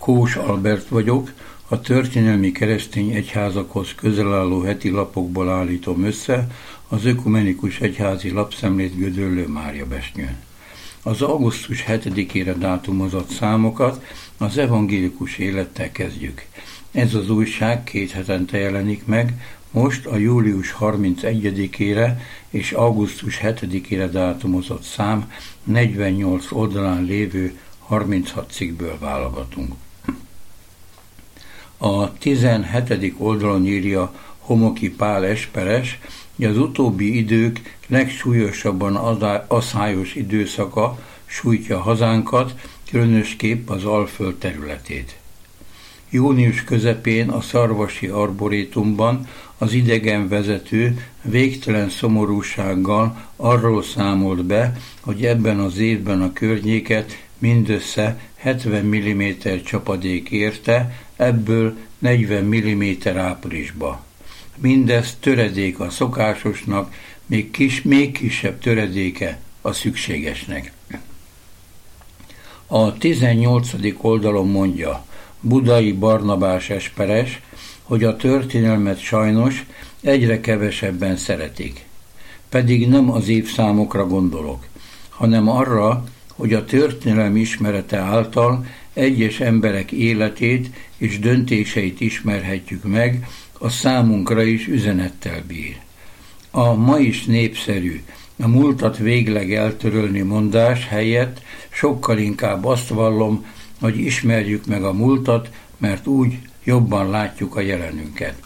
Kós Albert vagyok, a történelmi keresztény egyházakhoz közel álló heti lapokból állítom össze az Ökumenikus Egyházi Lapszemlét Gödöllő Máriabesnyőn. Az augusztus 7-ére dátumozott számokat az evangélikus élettel kezdjük. Ez az újság 2 hetente jelenik meg, most a július 31-ére és augusztus 7-ére dátumozott szám 48 oldalán lévő 36 cikkből válogatunk. A 17. oldalon írja Homoki Pál esperes, hogy az utóbbi idők legsúlyosabban aszályos időszaka sújtja hazánkat, különösképp az Alföld területét. Június közepén a Szarvasi Arborétumban az idegenvezető végtelen szomorúsággal arról számolt be, hogy ebben az évben a környéket mindössze 70 mm csapadék érte, ebből 40 mm áprilisba. Mindez töredék a szokásosnak, még kisebb töredéke a szükségesnek. A 18. oldalon mondja Budai Barnabás esperes, hogy a történelmet sajnos egyre kevesebben szeretik. Pedig nem az évszámokra gondolok, hanem arra, hogy a történelem ismerete által egyes emberek életét és döntéseit ismerhetjük meg, a számunkra is üzenettel bír. A ma is népszerű, a múltat végleg eltörölni mondás helyett sokkal inkább azt vallom, hogy ismerjük meg a múltat, mert úgy jobban látjuk a jelenünket.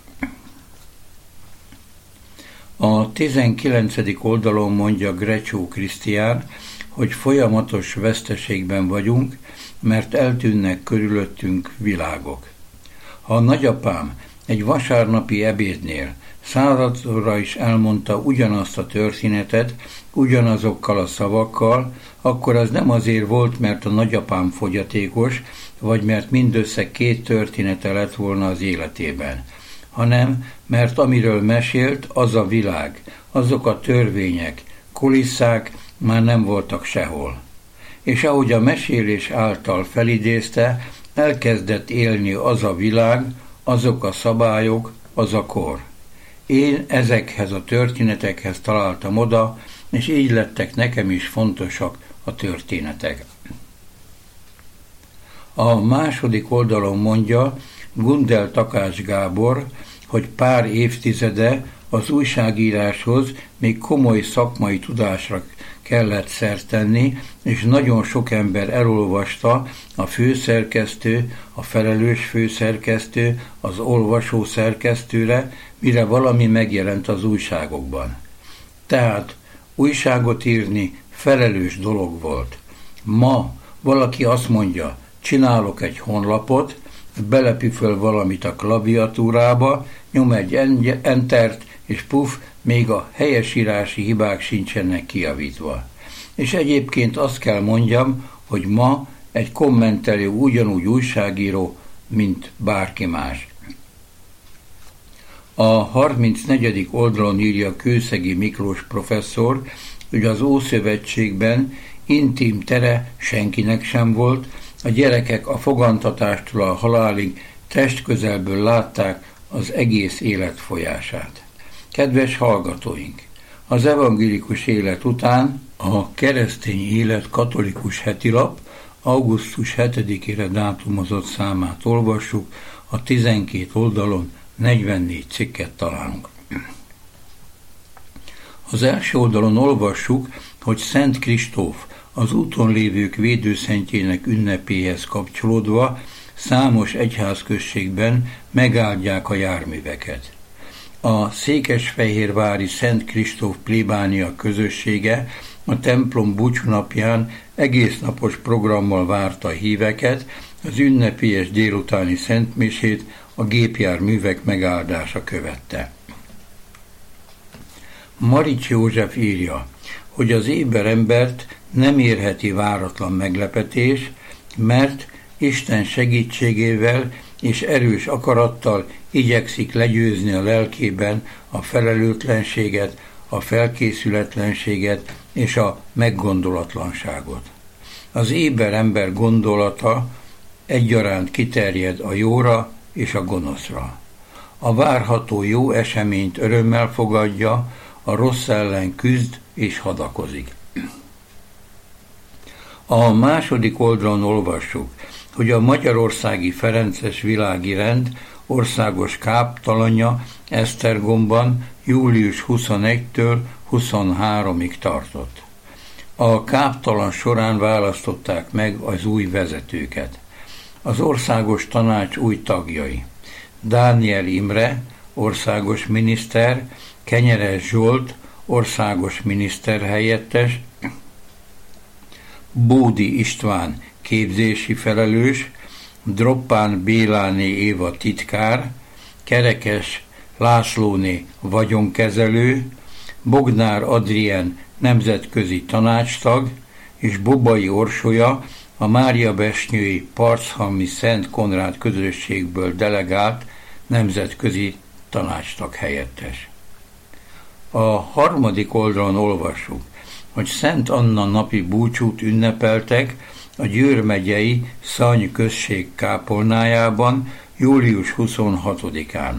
A 19. oldalon mondja Grecsó Krisztián, hogy folyamatos veszteségben vagyunk, mert eltűnnek körülöttünk világok. Ha a nagyapám egy vasárnapi ebédnél századszorra is elmondta ugyanazt a történetet, ugyanazokkal a szavakkal, akkor az nem azért volt, mert a nagyapám fogyatékos, vagy mert mindössze 2 története lett volna az életében, hanem mert amiről mesélt, az a világ, azok a törvények, kulisszák már nem voltak sehol. És ahogy a mesélés által felidézte, elkezdett élni az a világ, azok a szabályok, az a kor. Én ezekhez a történetekhez találtam oda, és így lettek nekem is fontosak a történetek. A második oldalon mondja Gundel Takács Gábor, hogy pár évtizede az újságíráshoz még komoly szakmai tudásra kellett szert tenni, és nagyon sok ember elolvasta a főszerkesztő, a felelős főszerkesztő, az olvasó szerkesztőre, mire valami megjelent az újságokban. Tehát újságot írni felelős dolog volt. Ma valaki azt mondja, csinálok egy honlapot, belepi föl valamit a klaviatúrába, nyom egy entert, és puf, még a helyesírási hibák sincsenek kijavítva. És egyébként azt kell mondjam, hogy ma egy kommentelő ugyanúgy újságíró, mint bárki más. A 34. oldalon írja Kőszegi Miklós professzor, hogy az Ószövetségben intim tere senkinek sem volt, a gyerekek a fogantatástól a halálig testközelből látták az egész élet folyását. Kedves hallgatóink! Az evangélikus élet után a Keresztény Élet katolikus hetilap augusztus 7-ére dátumozott számát olvassuk, a 12 oldalon 44 cikket találunk. Az első oldalon olvassuk, hogy Szent Kristóf az úton lévők védőszentjének ünnepéhez kapcsolódva számos egyházközségben megáldják a járműveket. A székesfehérvári Szent Kristóf plébánia közössége a templom búcsúnapján egésznapos programmal várta a híveket, az ünnepélyes délutáni szentmisét a gépjárművek megáldása követte. Marics József írja, hogy az éberembert nem érheti váratlan meglepetés, mert Isten segítségével és erős akarattal igyekszik legyőzni a lelkében a felelőtlenséget, a felkészületlenséget és a meggondolatlanságot. Az éber ember gondolata egyaránt kiterjed a jóra és a gonoszra. A várható jó eseményt örömmel fogadja, a rossz ellen küzd és hadakozik. A második oldalon olvassuk, hogy a magyarországi ferences világi rend országos káptalanja Esztergomban július 21-től 23-ig tartott. A káptalan során választották meg az új vezetőket. Az országos tanács új tagjai: Dániel Imre, országos miniszter, Kenyeres Zsolt, országos miniszterhelyettes, Bódi István, képzési felelős, Droppán Béláné Éva, titkár, Kerekes Lászlóné, vagyonkezelő, Bognár Adrien, nemzetközi tanácstag, és Bobai Orsolya, a Máriabesnyői Parchalmi Szent Konrád közösségből delegált nemzetközi tanácstag helyettes. A harmadik oldalon olvassuk, hogy Szent Anna napi búcsút ünnepeltek a Győr megyei Szany község kápolnájában július 26-án.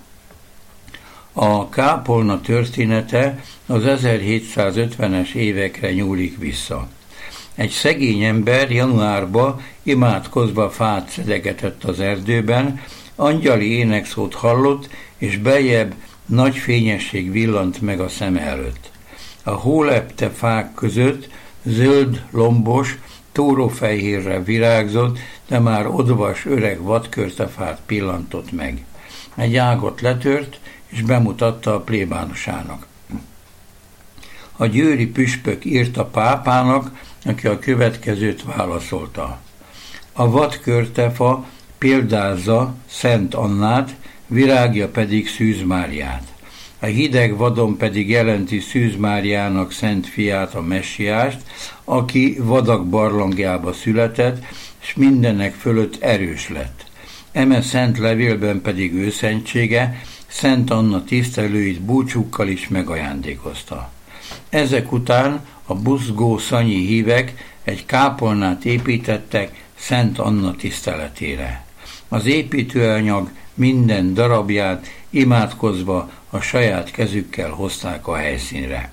A kápolna története az 1750-es évekre nyúlik vissza. Egy szegény ember januárban imádkozva fát szedegetett az erdőben, angyali énekszót hallott, és beljebb nagy fényesség villant meg a szeme előtt. A hólepte fák között zöld, lombos, tórófehérre virágzott, de már odvas öreg vadkörtefát pillantott meg. Egy ágat letört, és bemutatta a plébánosának. A győri püspök írta pápának, aki a következőt válaszolta. A vadkörtefa példázza Szent Annát, virágja pedig Szűz Máriát. A hideg vadon pedig jelenti Szűz Máriának szent fiát, a messiást, aki vadak barlangjába született, és mindenek fölött erős lett. Eme szent levélben pedig őszentsége Szent Anna tisztelőit búcsúkkal is megajándékozta. Ezek után a buzgó szanyi hívek egy kápolnát építettek Szent Anna tiszteletére. Az építőanyag minden darabját imádkozva a saját kezükkel hozták a helyszínre.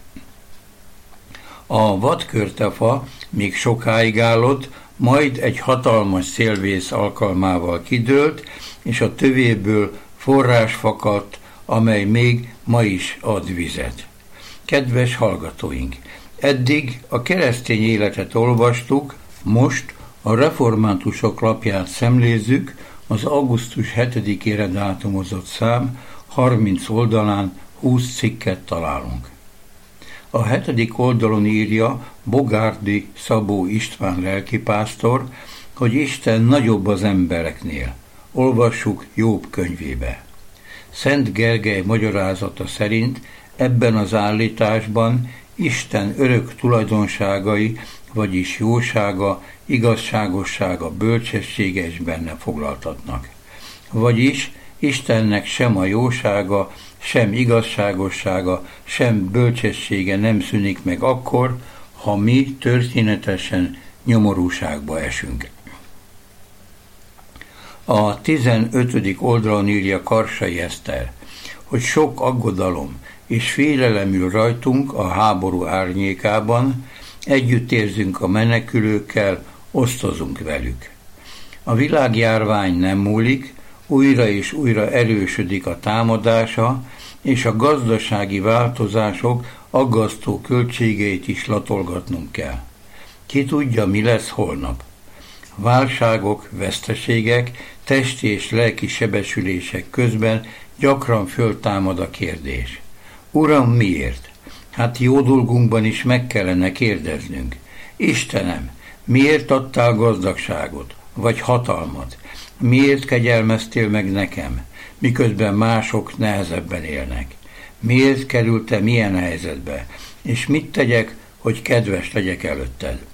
A vadkörtefa még sokáig állott, majd egy hatalmas szélvész alkalmával kidőlt, és a tövéből forrás fakadt, amely még ma is ad vizet. Kedves hallgatóink! Eddig a keresztény életet olvastuk, most a reformátusok lapját szemlézzük, az augusztus 7-ére dátumozott szám 30 oldalán 20 cikket találunk. A 7. oldalon írja Bogárdi Szabó István lelkipásztor, hogy Isten nagyobb az embereknél. Olvassuk Jobb könyvébe. Szent Gergely magyarázata szerint ebben az állításban Isten örök tulajdonságai, vagyis jósága, igazságossága, bölcsessége is benne foglaltatnak. Vagyis Istennek sem a jósága, sem igazságossága, sem bölcsessége nem szűnik meg akkor, ha mi történetesen nyomorúságba esünk. A 15. oldalon írja Karsai Eszter, hogy sok aggodalom és félelem ül rajtunk a háború árnyékában, együtt érzünk a menekülőkkel, osztozunk velük. A világjárvány nem múlik, újra és újra erősödik a támadása, és a gazdasági változások aggasztó költségeit is latolgatnunk kell. Ki tudja, mi lesz holnap? Válságok, veszteségek, testi és lelki sebesülések közben gyakran föltámad a kérdés. Uram, miért? Hát jó dolgunkban is meg kellene kérdeznünk. Istenem, miért adtál gazdagságot, vagy hatalmat? Miért kegyelmeztél meg nekem, miközben mások nehezebben élnek? Miért kerültem ilyen helyzetbe, és mit tegyek, hogy kedves legyek előtted?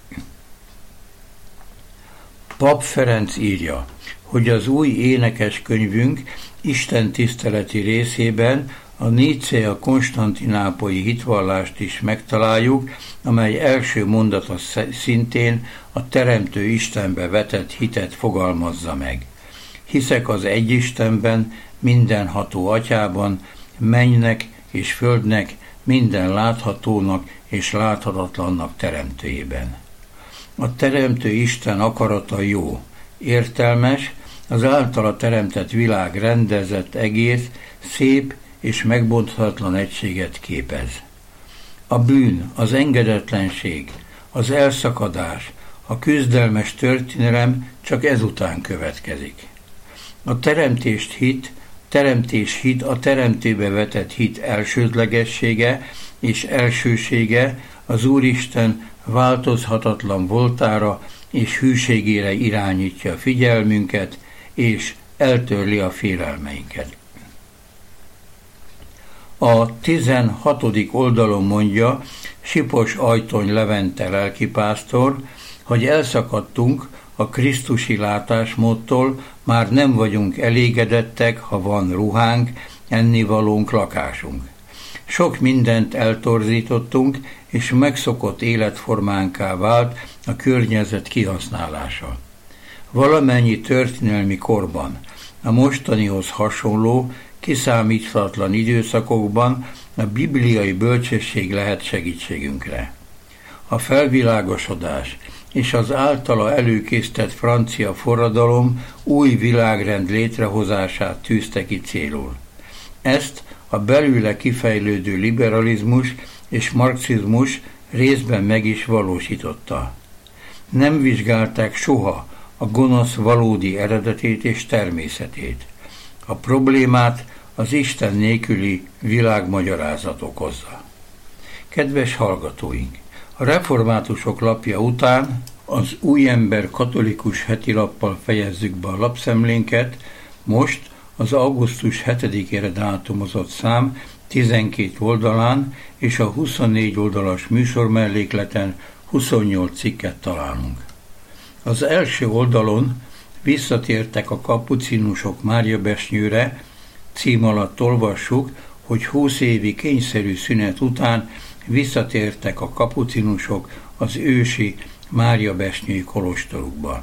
Pap Ferenc írja, hogy az új énekeskönyvünk Isten tiszteleti részében a Nicea konstantinápolyi hitvallást is megtaláljuk, amely első mondata szintén a Teremtő Istenbe vetett hitet fogalmazza meg. Hiszek az egy Istenben, mindenható Atyában, mennynek és földnek, minden láthatónak és láthatatlannak teremtőjében. A Teremtő Isten akarata jó, értelmes, az általa teremtett világ rendezett egész, szép és megbonthatatlan egységet képez. A bűn, az engedetlenség, az elszakadás, a küzdelmes történelem csak ezután következik. A teremtés hit a teremtőbe vetett hit elsődlegessége és elsősége az Úristen változhatatlan voltára és hűségére irányítja a figyelmünket, és eltörli a félelmeinket. A 16. oldalon mondja Sipos Ajtony Levente lelkipásztor, hogy elszakadtunk a krisztusi látásmódtól, már nem vagyunk elégedettek, ha van ruhánk, ennivalónk, lakásunk. Sok mindent eltorzítottunk, és megszokott életformánká vált a környezet kihasználása. Valamennyi történelmi korban, a mostanihoz hasonló, kiszámíthatatlan időszakokban a bibliai bölcsesség lehet segítségünkre. A felvilágosodás és az általa előkészített francia forradalom új világrend létrehozását tűzte ki célul. Ezt a belőle kifejlődő liberalizmus és marxizmus részben meg is valósította. Nem vizsgálták soha a gonosz valódi eredetét és természetét. A problémát az Isten nélküli világmagyarázat okozza. Kedves hallgatóink! A reformátusok lapja után az Új Ember katolikus hetilappal fejezzük be a lapszemlénket, most az augusztus 7-ére dátumozott szám 12 oldalán és a 24 oldalas műsormellékleten 28 cikket találunk. Az első oldalon visszatértek a kapucinusok Máriabesnyőre, cím alatt olvassuk, hogy 20 évi kényszerű szünet után visszatértek a kapucinusok az ősi Máriabesnyői kolostorukba.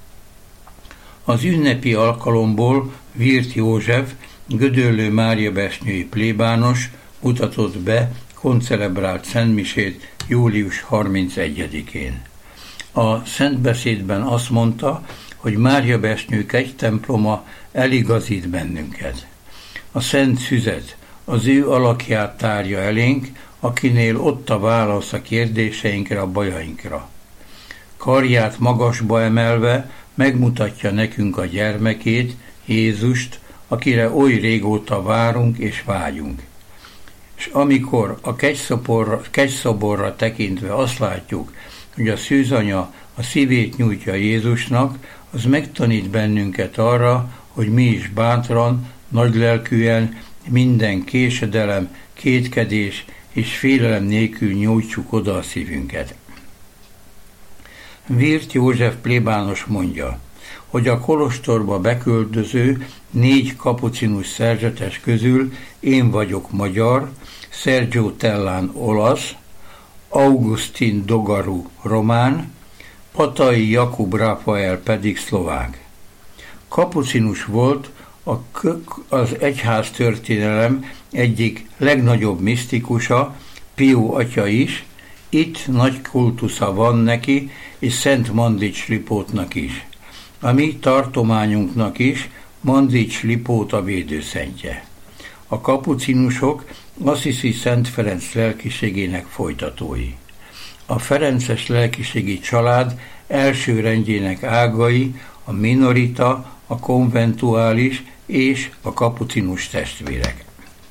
Az ünnepi alkalomból Virt József, Gödöllő Máriabesnyői plébános mutatott be koncelebrált szentmisét július 31-én. A szentbeszédben azt mondta, hogy Máriabesnyő kegytemploma eligazít bennünket. A szent szüzet az ő alakját tárja elénk, akinél ott a válasz a kérdéseinkre, a bajainkra. Karját magasba emelve megmutatja nekünk a gyermekét, Jézust, akire oly régóta várunk és vágyunk. És amikor a kegyszoborra tekintve azt látjuk, hogy a szűzanya a szívét nyújtja Jézusnak, az megtanít bennünket arra, hogy mi is bátran, nagylelkűen, minden késedelem, kétkedés és félelem nélkül nyújtsuk oda a szívünket. Virt József plébános mondja, hogy a kolostorba beköltöző 4 kapucinus szerzetes közül én vagyok magyar, Sergio Tellán olasz, Augustin Dogaru román, Patai Jakub Rafael pedig szlovák. Kapucinus volt az egyház történelem egyik legnagyobb misztikusa, Pió atya is, itt nagy kultusza van neki, és Szent Mandics Lipótnak is. A mi tartományunknak is Mandics Lipót a védőszentje. A kapucinusok Assisi Szent Ferenc lelkiségének folytatói. A ferences lelkiségi család első rendjének ágai a minorita, a konventuális és a kapucinus testvérek.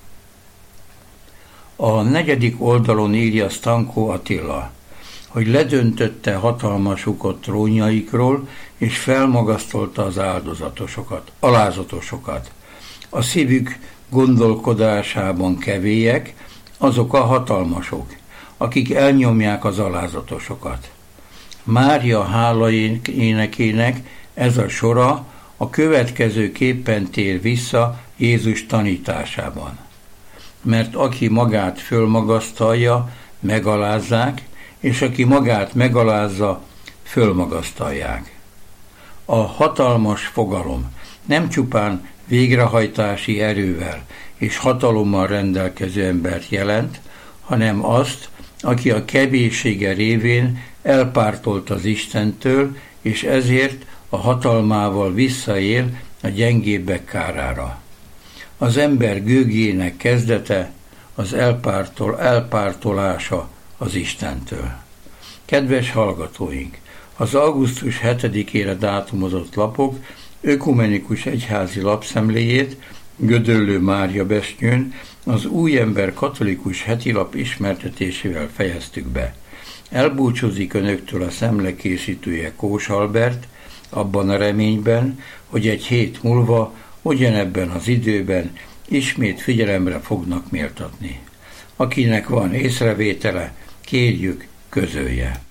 A 4. oldalon írja Stanko Attila, hogy ledöntötte hatalmasukat trónjaikról, és felmagasztolta az alázatosokat. A szívük gondolkodásában kevélyek, azok a hatalmasok, akik elnyomják az alázatosokat. Mária hála énekének ez a sora a következő képpen tér vissza Jézus tanításában. mert aki magát fölmagasztalja, megalázzák, és aki magát megalázza, fölmagasztalják. A hatalmas fogalom nem csupán végrehajtási erővel és hatalommal rendelkező embert jelent, hanem azt, aki a kevéssége révén elpártolt az Istentől, és ezért a hatalmával visszaél a gyengébbek kárára. Az ember gőgének kezdete az elpártolása az Istentől. Kedves hallgatóink! Az augusztus 7-ére dátumozott lapok ökumenikus egyházi lapszemléjét Gödöllő Mária Besnyőn az Új Ember katolikus hetilap ismertetésével fejeztük be. Elbúcsúzik önöktől a szemle készítője Kós Albert, abban a reményben, hogy egy hét múlva, ugyanebben az időben ismét figyelemre fognak méltatni. Akinek van észrevétele, kérjük, közölje.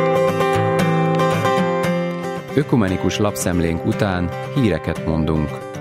Ökumenikus lapszemlénk után híreket mondunk.